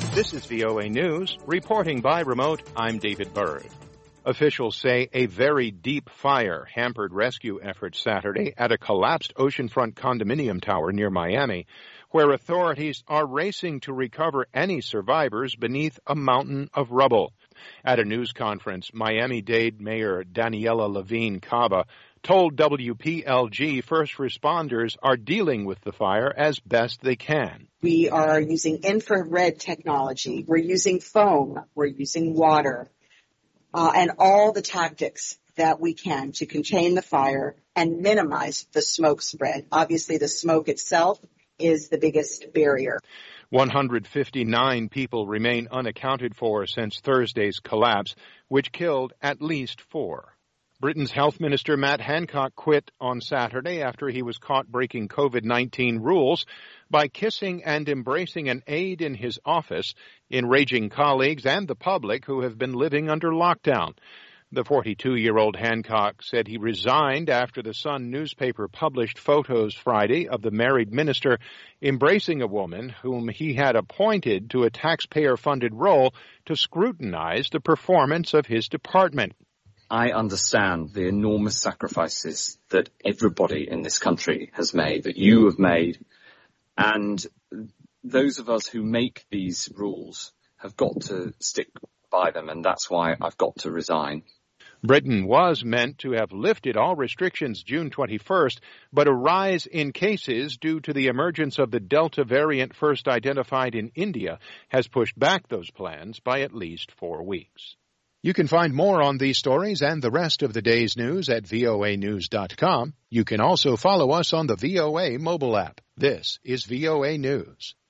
This is VOA News. Reporting by remote, I'm David Byrd. Officials say a very deep fire hampered rescue efforts Saturday at a collapsed oceanfront condominium tower near Miami, where authorities are racing to recover any survivors beneath a mountain of rubble. At a news conference, Miami-Dade Mayor Daniela Levine Cava told WPLG first responders are dealing with the fire as best they can. We are using infrared technology. We're using foam. We're using water. And all the tactics that we can to contain the fire and minimize the smoke spread. Obviously, the smoke itself is the biggest barrier. 159 people remain unaccounted for since Thursday's collapse, which killed at least 4. Britain's Health Minister Matt Hancock quit on Saturday after he was caught breaking COVID-19 rules by kissing and embracing an aide in his office, enraging colleagues and the public who have been living under lockdown. The 42-year-old Hancock said he resigned after the Sun newspaper published photos Friday of the married minister embracing a woman whom he had appointed to a taxpayer-funded role to scrutinize the performance of his department. I understand the enormous sacrifices that everybody in this country has made, that you have made, and those of us who make these rules have got to stick by them, and that's why I've got to resign. Britain was meant to have lifted all restrictions June 21st, but a rise in cases due to the emergence of the Delta variant first identified in India has pushed back those plans by at least 4 weeks. You can find more on these stories and the rest of the day's news at voanews.com. You can also follow us on the VOA mobile app. This is VOA News.